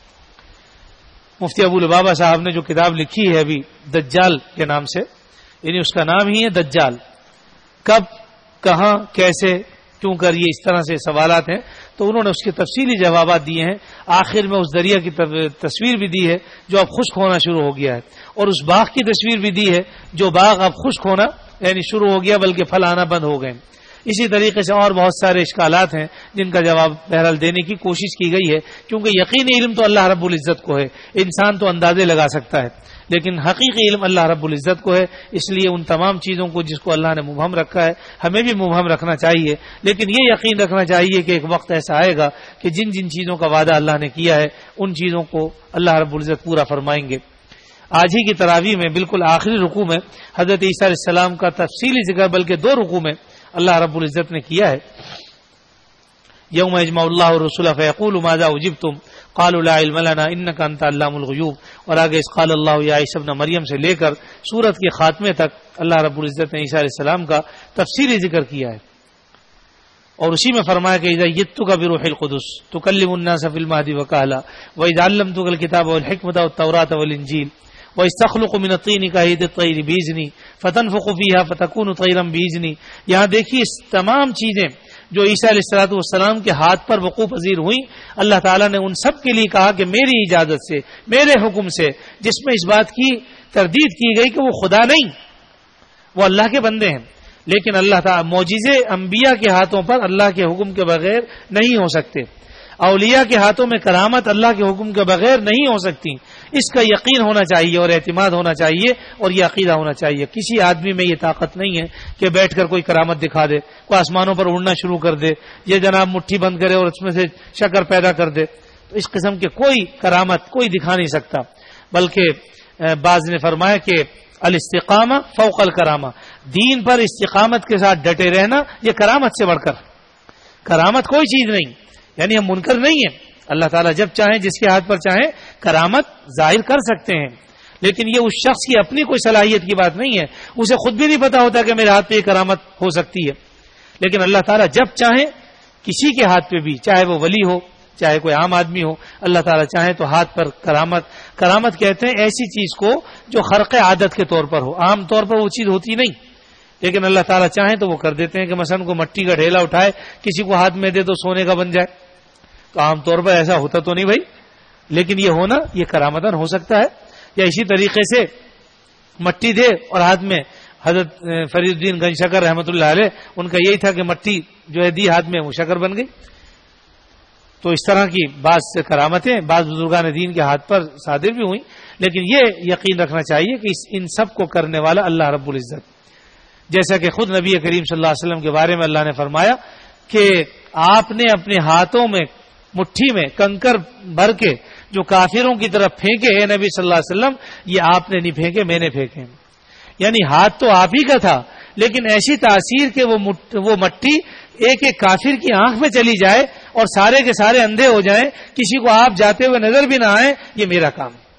مفتی ابو لبابہ صاحب نے جو کتاب لکھی ہے ابھی دجال کے نام سے، یعنی اس کا نام ہی ہے دجال، کب کہاں کیسے کیوں کر یہ اس طرح سے سوالات ہیں، تو انہوں نے اس کے تفصیلی جوابات دیے ہیں. آخر میں اس دریا کی تصویر بھی دی ہے جو اب خشک ہونا شروع ہو گیا ہے، اور اس باغ کی تصویر بھی دی ہے جو باغ اب خشک ہونا یعنی شروع ہو گیا بلکہ پھل آنا بند ہو گئے. اسی طریقے سے اور بہت سارے اشکالات ہیں جن کا جواب بہرحال دینے کی کوشش کی گئی ہے، کیونکہ یقینی علم تو اللہ رب العزت کو ہے، انسان تو اندازے لگا سکتا ہے، لیکن حقیقی علم اللہ رب العزت کو ہے. اس لیے ان تمام چیزوں کو جس کو اللہ نے مبہم رکھا ہے ہمیں بھی مبہم رکھنا چاہیے، لیکن یہ یقین رکھنا چاہیے کہ ایک وقت ایسا آئے گا کہ جن جن چیزوں کا وعدہ اللہ نے کیا ہے ان چیزوں کو اللہ رب العزت پورا فرمائیں گے. آج ہی کی تراویح میں بالکل آخری رکوع میں حضرت عیسیٰ علیہ السلام کا تفصیلی ذکر بلکہ دو رکوع میں اللہ رب العزت نے کیا ہے. یوم یجمع اللہ الرسل فیقول ماذا اجبتم قالوا لا علم لنا انک انت علام الغیوب، اور آگے اس قال اللہ یا عیسی ابن مریم سے لے کر سورت کے خاتمے تک اللہ رب العزت نے عیسیٰ علیہ السلام کا تفصیلی ذکر کیا ہے. اور اسی میں فرمایا کہ اذا جئتک بروح القدس تکلم الناس فی المہد وکہلا واذا علمتک الکتاب والحکمۃ والتوراۃ والانجیل وَإِسْتَخْلُقُ مِنَ الطِّينِ كَهَيْئَةِ الطَّيْرِ بِإِذْنِي فَتَنفُخُ فِيهَا فَتَكُونُ طَيْرًا بِإِذْنِي. یہاں دیکھیے اس تمام چیزیں جو عیسیٰ علیہ الصلوۃ والسلام کے ہاتھ پر وقوع پذیر ہوئیں، اللہ تعالیٰ نے ان سب کے لیے کہا کہ میری اجازت سے، میرے حکم سے، جس میں اس بات کی تردید کی گئی کہ وہ خدا نہیں، وہ اللہ کے بندے ہیں. لیکن اللہ تعالیٰ معجزے انبیاء کے ہاتھوں پر اللہ کے حکم کے بغیر نہیں ہو سکتے. اولیاء کے ہاتھوں میں کرامت اللہ کے حکم کے بغیر نہیں ہو سکتی. اس کا یقین ہونا چاہیے اور اعتماد ہونا چاہیے اور یہ عقیدہ ہونا چاہیے. کسی آدمی میں یہ طاقت نہیں ہے کہ بیٹھ کر کوئی کرامت دکھا دے، کوئی آسمانوں پر اڑنا شروع کر دے، یہ جناب مٹھی بند کرے اور اس میں سے شکر پیدا کر دے. تو اس قسم کے کوئی کرامت کوئی دکھا نہیں سکتا. بلکہ بعض نے فرمایا کہ الاستقامہ فوق الکرامہ، دین پر استقامت کے ساتھ ڈٹے رہنا یہ کرامت سے بڑھ کر، کرامت کوئی چیز نہیں. یعنی ہم منکر نہیں ہیں، اللہ تعالیٰ جب چاہیں جس کے ہاتھ پر چاہیں کرامت ظاہر کر سکتے ہیں، لیکن یہ اس شخص کی اپنی کوئی صلاحیت کی بات نہیں ہے. اسے خود بھی نہیں پتا ہوتا کہ میرے ہاتھ پہ یہ کرامت ہو سکتی ہے. لیکن اللہ تعالیٰ جب چاہیں کسی کے ہاتھ پہ بھی، چاہے وہ ولی ہو چاہے کوئی عام آدمی ہو، اللہ تعالیٰ چاہیں تو ہاتھ پر کرامت. کرامت کہتے ہیں ایسی چیز کو جو خرق عادت کے طور پر ہو، عام طور پر وہ چیز ہوتی نہیں، لیکن اللہ تعالیٰ چاہیں تو وہ کر دیتے ہیں. کہ مثلا کو مٹی کا ڈھیلا اٹھائے کسی کو ہاتھ میں دے تو سونے کا بن جائے، تو عام طور پر ایسا ہوتا تو نہیں بھائی، لیکن یہ ہونا یہ کرامتاً ہو سکتا ہے. یا اسی طریقے سے مٹی دے اور ہاتھ میں، حضرت فرید الدین گنج شکر رحمۃ اللہ علیہ ان کا یہی تھا کہ مٹی جو ہے دی ہاتھ میں وہ شکر بن گئی. تو اس طرح کی بعض کرامتیں بعض بزرگان دین کے ہاتھ پر صادر بھی ہوئیں. لیکن یہ یقین رکھنا چاہیے کہ ان سب کو کرنے والا اللہ رب العزت. جیسا کہ خود نبی کریم صلی اللہ علیہ وسلم کے بارے میں اللہ نے فرمایا کہ آپ نے اپنے ہاتھوں میں مٹھی میں کنکر بھر کے جو کافروں کی طرف پھینکے ہیں نبی صلی اللہ علیہ وسلم، یہ آپ نے نہیں پھینکے، میں نے پھینکے. یعنی ہاتھ تو آپ ہی کا تھا، لیکن ایسی تاثیر کہ وہ مٹی ایک ایک کافر کی آنکھ میں چلی جائے اور سارے کے سارے اندھے ہو جائیں، کسی کو آپ جاتے ہوئے نظر بھی نہ آئے، یہ میرا کام ہے.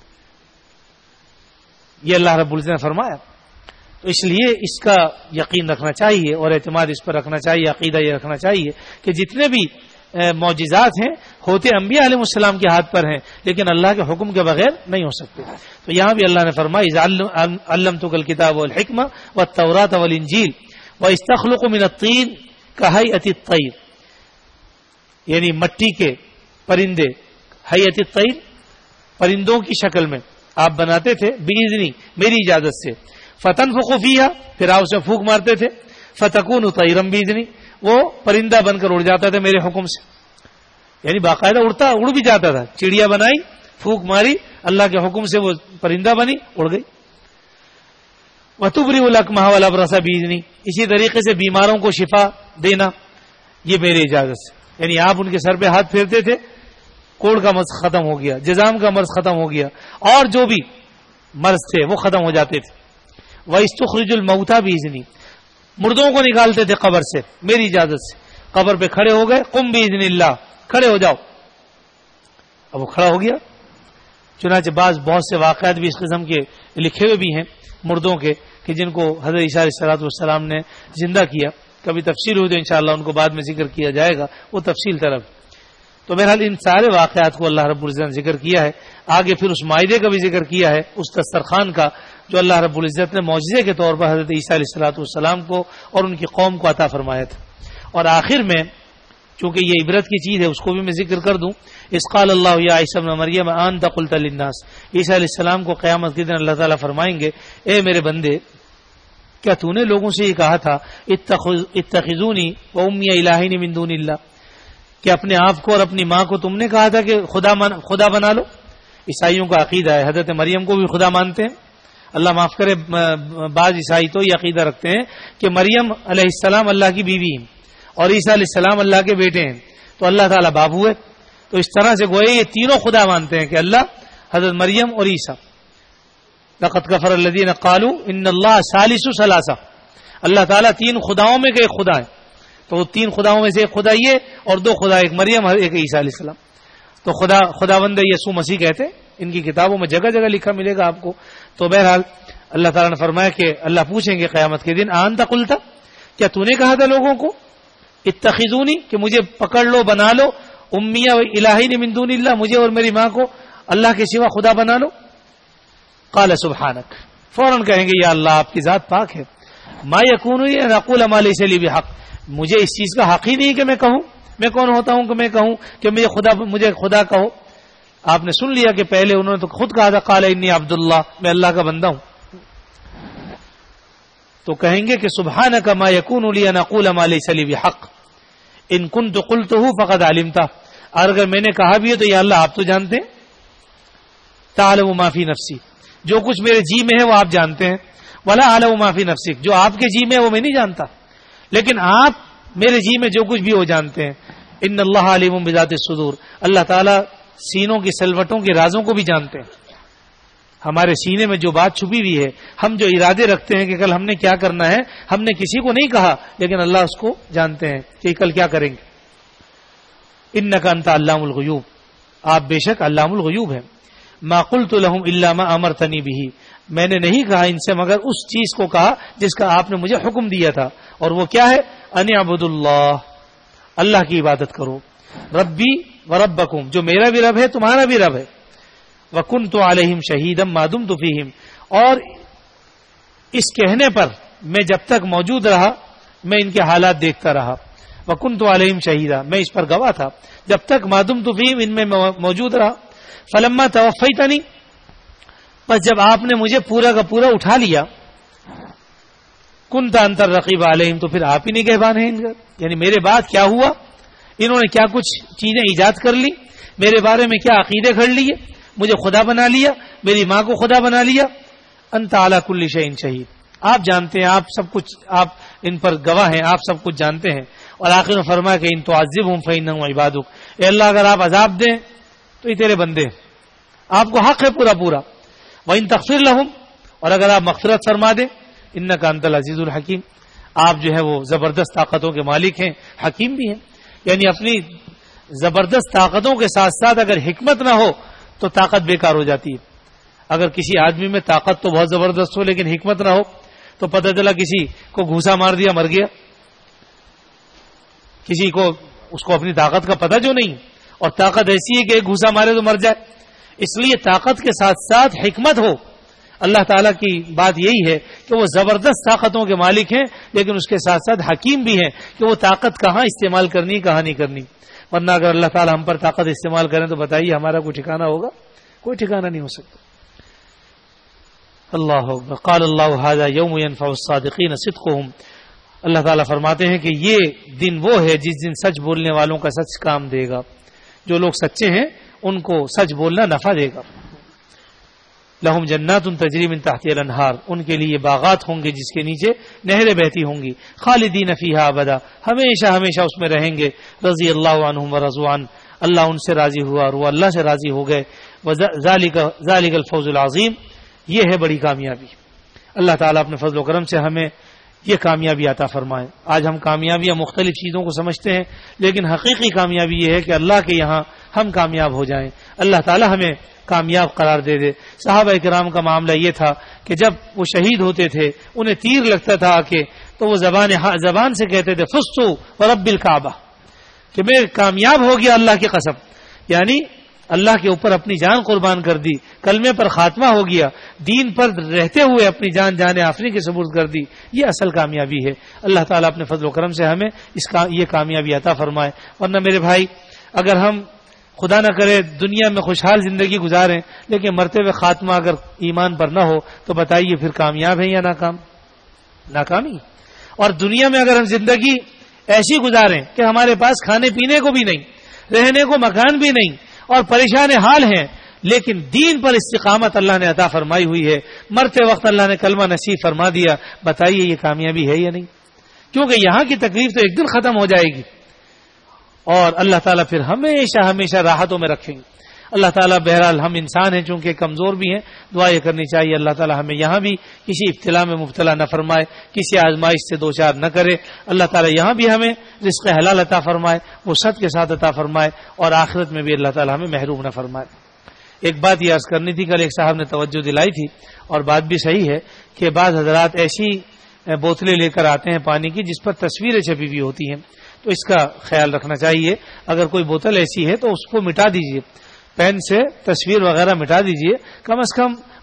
یہ اللہ رب العزت نے فرمایا. تو اس لیے اس کا یقین رکھنا چاہیے اور اعتماد اس پر رکھنا چاہیے، عقیدہ یہ رکھنا چاہیے کہ جتنے بھی معجزات ہیں ہوتے انبیاء علیہ السلام کے ہاتھ پر ہیں، لیکن اللہ کے حکم کے بغیر نہیں ہو سکتے. تو یہاں بھی اللہ نے فرمایا اذ علمتک الکتاب والحکمہ والتوراۃ والانجیل واستخلق من الطین کہیئۃ الطیر. یعنی مٹی کے پرندے، ہیئۃ الطیر پرندوں کی شکل میں آپ بناتے تھے، باذنی میری اجازت سے. فتنفخ فیہا پھر آپ اسے پھونک مارتے تھے، فتکون طیرا باذنی وہ پرندہ بن کر اڑ جاتا تھا میرے حکم سے. یعنی باقاعدہ اڑتا اڑ بھی جاتا تھا. چڑیا بنائی، پھونک ماری، اللہ کے حکم سے وہ پرندہ بنی، اڑ گئی. وَتُبْرِئُ الْأَكْمَحَ وَالْأَبْرَصَ بِإِذْنِی اسی طریقے سے بیماروں کو شفا دینا یہ میری اجازت سے. یعنی آپ ان کے سر پہ ہاتھ پھیرتے تھے، کوڑ کا مرض ختم ہو گیا، جزام کا مرض ختم ہو گیا، اور جو بھی مرض تھے وہ ختم ہو جاتے تھے. وَإِسْتُخْرِجُ الْمَوْتَى بِإِذْنِی مردوں کو نکالتے تھے قبر سے میری اجازت سے. قبر پہ کھڑے ہو گئے، قم بِإِذْنِ اللَّهِ کھڑے ہو جاؤ. اب وہ کھڑا ہو گیا. چنانچہ بعض بہت سے واقعات بھی اس قسم کے لکھے ہوئے بھی ہیں مردوں کے کہ جن کو حضرت عیسیٰ علیہ الصلوۃ والسلام نے زندہ کیا. کبھی تفصیل ہوئی تو انشاءاللہ ان کو بعد میں ذکر کیا جائے گا، وہ تفصیل طرف. تو بہرحال ان سارے واقعات کو اللہ رب العزت نے ذکر کیا ہے. آگے پھر اس مائدے کا بھی ذکر کیا ہے، اس دسترخوان کا جو اللہ رب العزت نے معجزے کے طور پر حضرت عیسیٰ علیہ الصلوۃ والسلام کو اور ان کی قوم کو عطا فرمایا تھا. اور آخر میں چونکہ یہ عبرت کی چیز ہے اس کو بھی میں ذکر کر دوں. اذ قال اللہ یا عیسی ابن مریم انت قلت للناس عیسیٰ علیہ السلام کو قیامت کے دن اللہ تعالیٰ فرمائیں گے اے میرے بندے کیا تو نے لوگوں سے یہ کہا تھا اتخذونی و امی الہین من دون اللہ، کہ اپنے آپ کو اور اپنی ماں کو تم نے کہا تھا کہ خدا من خدا بنا لو. عیسائیوں کا عقیدہ ہے حضرت مریم کو بھی خدا مانتے ہیں. اللہ معاف کرے بعض عیسائی تو یہ عقیدہ رکھتے ہیں کہ مریم علیہ السلام اللہ کی بیوی ہیں اور عیسیٰ علیہ السلام اللہ کے بیٹے ہیں، تو اللہ تعالیٰ باپ ہوئے. تو اس طرح سے گوئے یہ تینوں خدا مانتے ہیں کہ اللہ، حضرت مریم اور عیسیٰ. لقد کفر الذین قالوا ان اللہ ثالث ثلاثہ، اللہ تعالیٰ تین خداؤں میں کے ایک خدا ہے. تو تین خداؤں میں سے ایک خدا یہ اور دو خدا، ایک مریم اور ایک عیسیٰ علیہ السلام. تو خدا خداوند یسوع مسیح کہتے ہیں، ان کی کتابوں میں جگہ جگہ لکھا ملے گا آپ کو. تو بہرحال اللہ تعالیٰ نے فرمایا کہ اللہ پوچھیں گے قیامت کے دن انت قلت، کیا تو نے کہا تھا لوگوں کو اتخذونی کہ مجھے پکڑ لو بنا لو، امیہ الہین من دون اللہ مجھے اور میری ماں کو اللہ کے سوا خدا بنا لو. قال سبحانک، فوراً کہیں گے یا اللہ آپ کی ذات پاک ہے. ما یکون لی ان اقول ما لیس لی بحق، مجھے اس چیز کا حق ہی نہیں کہ میں کہوں. میں کون ہوتا ہوں کہ میں کہوں کہ مجھے خدا مجھے خدا کہو. آپ نے سن لیا کہ پہلے انہوں نے تو خود کہا تھا قال انی عبد اللہ، میں اللہ کا بندہ ہوں. تو کہیں گے کہ سبحانک ما یکون لی ان اقول ما لیس لی بحق ان کنت قلتہ فقد علمتہ، اور اگر میں نے کہا بھی ہے تو یا اللہ آپ تو جانتے ہیں. تعلم ما فی نفسی، جو کچھ میرے جی میں ہے وہ آپ جانتے ہیں. ولا اعلم ما فی نفسک، جو آپ کے جی میں ہے وہ میں نہیں جانتا، لیکن آپ میرے جی میں جو کچھ بھی وہ جانتے ہیں. ان اللہ علیم بذات الصدور، اللہ تعالیٰ سینوں کی سلوٹوں کے رازوں کو بھی جانتے ہیں. ہمارے سینے میں جو بات چھپی ہوئی ہے، ہم جو ارادے رکھتے ہیں کہ کل ہم نے کیا کرنا ہے، ہم نے کسی کو نہیں کہا لیکن اللہ اس کو جانتے ہیں کہ کل کیا کریں گے. انک انت علام الغیوب، آپ بے شک علام الغیوب ہیں. ما قلت لهم الا ما امرتنی به، میں نے نہیں کہا ان سے مگر اس چیز کو کہا جس کا آپ نے مجھے حکم دیا تھا، اور وہ کیا ہے؟ ان اعبدوا اللہ، اللہ کی عبادت کرو. ربی وربکم، جو میرا بھی رب ہے تمہارا بھی رب ہے. وکنت علیہم شہیدا ما دمت فیہم، اور اس کہنے پر میں جب تک موجود رہا میں ان کے حالات دیکھتا رہا. وکنت علیہم شہیدا، میں اس پر گواہ تھا جب تک ما دمت فیہم، ان میں موجود رہا. فلما توفیتنی، بس جب آپ نے مجھے پورا کا پورا اٹھا لیا، کنت انت الرقیب علیہم، تو پھر آپ ہی نگہبان ہیں ان کا. یعنی میرے بعد کیا ہوا، انہوں نے کیا کچھ چیزیں ایجاد کر لی، میرے بارے میں کیا عقیدے گھڑ لیے، مجھے خدا بنا لیا، میری ماں کو خدا بنا لیا. انت علی کل شیء شہید، آپ جانتے ہیں، آپ سب کچھ، آپ ان پر گواہ ہیں، آپ سب کچھ جانتے ہیں. اور آخر میں فرمایا کہ ان تعذبہم فانہم عبادک، اے اللہ اگر آپ عذاب دیں تو یہ تیرے بندے ہیں، آپ کو حق ہے پورا پورا. وَإِن تَغْفِرْ لَهُمْ، اور اگر آپ مغفرت فرما دیں، اِنَّكَ أَنْتَ الْعَزِيزُ الْحَكِيمُ، آپ جو ہے وہ زبردست طاقتوں کے مالک ہیں، حکیم بھی ہیں. یعنی اپنی زبردست طاقتوں کے ساتھ ساتھ اگر حکمت نہ ہو تو طاقت بیکار ہو جاتی ہے. اگر کسی آدمی میں طاقت تو بہت زبردست ہو لیکن حکمت نہ ہو تو پتہ چلا کسی کو گھوسا مار دیا مر گیا، کسی کو اس کو اپنی طاقت کا پتہ جو نہیں، اور طاقت ایسی ہے کہ ایک گھوسا مارے تو مر جائے. اس لیے طاقت کے ساتھ ساتھ حکمت ہو. اللہ تعالیٰ کی بات یہی ہے کہ وہ زبردست طاقتوں کے مالک ہیں لیکن اس کے ساتھ ساتھ حکیم بھی ہیں کہ وہ طاقت کہاں استعمال کرنی کہاں نہیں کرنی. ورنہ اگر اللہ تعالیٰ ہم پر طاقت استعمال کریں تو بتائیے ہمارا کوئی ٹھکانہ ہوگا؟ کوئی ٹھکانہ نہیں ہو سکتا. اللہ اکبر. قال اللہ ھذا یوم ینفع الصادقین صدقہم، اللہ تعالیٰ فرماتے ہیں کہ یہ دن وہ ہے جس دن سچ بولنے والوں کا سچ کام دے گا. جو لوگ سچے ہیں ان کو سچ بولنا نفع دے گا. لہم جنات تجری من تحتها الانہار، ان کے لیے باغات ہوں گے جس کے نیچے نہریں بہتی ہوں گی. خالدین فیہا ابدا، ہمیشہ ہمیشہ اس میں رہیں گے. رضی اللہ عنہم ورضوا عنہ، اللہ ان سے راضی ہوا اور وہ اللہ سے راضی ہو گئے. ذالک ذالک الفوز العظیم، یہ ہے بڑی کامیابی. اللہ تعالیٰ اپنے فضل و کرم سے ہمیں یہ کامیابی عطا فرمائے. آج ہم کامیابیاں مختلف چیزوں کو سمجھتے ہیں لیکن حقیقی کامیابی یہ ہے کہ اللہ کے یہاں ہم کامیاب ہو جائیں، اللہ تعالیٰ ہمیں کامیاب قرار دے دے. صحابہ کرام کا معاملہ یہ تھا کہ جب وہ شہید ہوتے تھے انہیں تیر لگتا تھا آ کے تو وہ زبان زبان سے کہتے تھے فزت ورب الکعبہ، کہ میں کامیاب ہو گیا اللہ کی قسم. یعنی اللہ کے اوپر اپنی جان قربان کر دی، کلمے پر خاتمہ ہو گیا، دین پر رہتے ہوئے اپنی جان جان آفری کے سپرد کر دی. یہ اصل کامیابی ہے. اللہ تعالیٰ اپنے فضل و کرم سے ہمیں اس کا یہ کامیابی عطا فرمائے. ورنہ میرے بھائی اگر ہم خدا نہ کرے دنیا میں خوشحال زندگی گزاریں لیکن مرتے ہوئے خاتمہ اگر ایمان پر نہ ہو تو بتائیے پھر کامیاب ہیں یا ناکام؟ ناکامی. اور دنیا میں اگر ہم زندگی ایسی گزاریں کہ ہمارے پاس کھانے پینے کو بھی نہیں، رہنے کو مکان بھی نہیں اور پریشان حال ہیں، لیکن دین پر استقامت اللہ نے عطا فرمائی ہوئی ہے، مرتے وقت اللہ نے کلمہ نصیب فرما دیا، بتائیے یہ کامیابی ہے یا نہیں؟ کیونکہ یہاں کی تکلیف تو ایک دن ختم ہو جائے گی اور اللہ تعالیٰ پھر ہمیشہ ہمیشہ راحتوں میں رکھیں گے. اللہ تعالیٰ بہرحال ہم انسان ہیں چونکہ کمزور بھی ہیں، دعا یہ کرنی چاہیے اللہ تعالیٰ ہمیں یہاں بھی کسی ابتلا میں مبتلا نہ فرمائے، کسی آزمائش سے دو چار نہ کرے. اللہ تعالیٰ یہاں بھی ہمیں رزق حلال عطا فرمائے، وہ صد کے ساتھ عطا فرمائے، اور آخرت میں بھی اللہ تعالیٰ ہمیں محروم نہ فرمائے. ایک بات یہ عرض کرنی تھی، کل ایک صاحب نے توجہ دلائی تھی اور بات بھی صحیح ہے کہ بعض حضرات ایسی بوتلیں لے کر آتے ہیں پانی کی جس پر تصویریں چھپی ہوئی ہوتی ہیں، تو اس کا خیال رکھنا چاہیے. اگر کوئی بوتل ایسی ہے تو اس کو مٹا دیجیے، پین سے تصویر وغیرہ مٹا دیجیے. کم از کم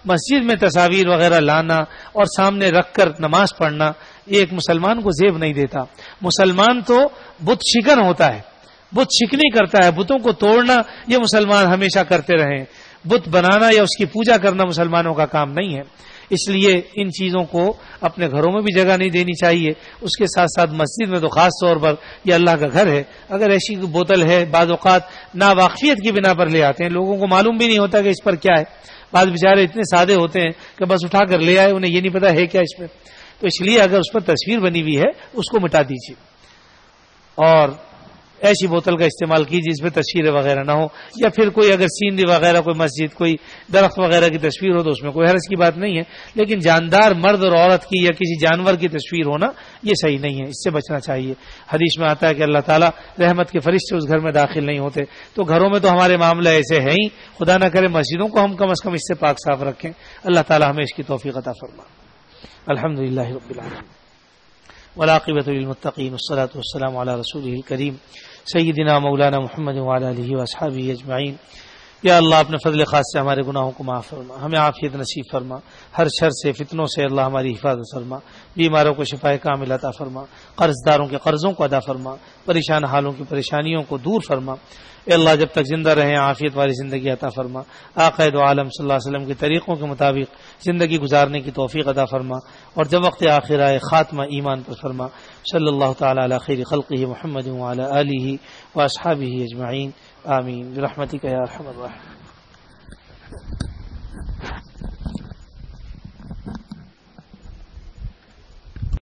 مسجد میں تصاویر وغیرہ لانا اور سامنے رکھ کر نماز پڑھنا یہ ایک مسلمان کو زیب نہیں دیتا. مسلمان تو بت شکن ہوتا ہے، بت شکنی کرتا ہے. بتوں کو توڑنا یہ مسلمان ہمیشہ کرتے رہے. بت بنانا یا اس کی پوجا کرنا مسلمانوں کا کام نہیں ہے. اس لیے ان چیزوں کو اپنے گھروں میں بھی جگہ نہیں دینی چاہیے. اس کے ساتھ ساتھ مسجد میں تو خاص طور پر یہ اللہ کا گھر ہے. اگر ایسی بوتل ہے بعض اوقات ناواقفیت کی بنا پر لے آتے ہیں، لوگوں کو معلوم بھی نہیں ہوتا کہ اس پر کیا ہے. بعض بیچارے اتنے سادے ہوتے ہیں کہ بس اٹھا کر لے آئے، انہیں یہ نہیں پتا ہے کیا اس میں. تو اس لیے اگر اس پر تصویر بنی ہوئی ہے اس کو مٹا دیجیے اور ایسی بوتل کا استعمال کیجیے جس میں تصویریں وغیرہ نہ ہو. یا پھر کوئی اگر سینری وغیرہ کوئی مسجد کوئی درخت وغیرہ کی تصویر ہو تو اس میں کوئی حرج کی بات نہیں ہے. لیکن جاندار مرد اور عورت کی یا کسی جانور کی تصویر ہونا یہ صحیح نہیں ہے، اس سے بچنا چاہیے. حدیث میں آتا ہے کہ اللہ تعالیٰ رحمت کے فرشتے اس گھر میں داخل نہیں ہوتے. تو گھروں میں تو ہمارے معاملے ایسے ہیں ہی، خدا نہ کرے مسجدوں کو ہم کم از کم اس سے پاک صاف رکھیں. اللہ تعالیٰ ہمیں اس کی توفیق عطا فرما. الحمد للہ رب العالمین والعاقبۃ للمتقین والصلاة والسلام علی رسولہ الکریم سیدنا مولانا محمد وعلی آلہ واصحابہ اجمعین. یا اللہ اپنے فضل خاص سے ہمارے گناہوں کو معاف فرما، ہمیں عافیت نصیب فرما، ہر شر سے فتنوں سے اللہ ہماری حفاظت فرما، بیماروں کو شفا کامل عطا فرما، قرض داروں کے قرضوں کو ادا فرما، پریشان حالوں کی پریشانیوں کو دور فرما. اے اللہ جب تک زندہ رہیں عافیت والی زندگی عطا فرما. آقا دو عالم صلی اللہ علیہ وسلم کے طریقوں کے مطابق زندگی گزارنے کی توفیق عطا فرما اور جب وقت آخر آئے خاتمہ ایمان پر فرما. صلی اللہ تعالی علی خیر خلقہ محمد وعلی آلہ واصحابہ اجمعین آمین برحمتک یا ارحم الراحمین.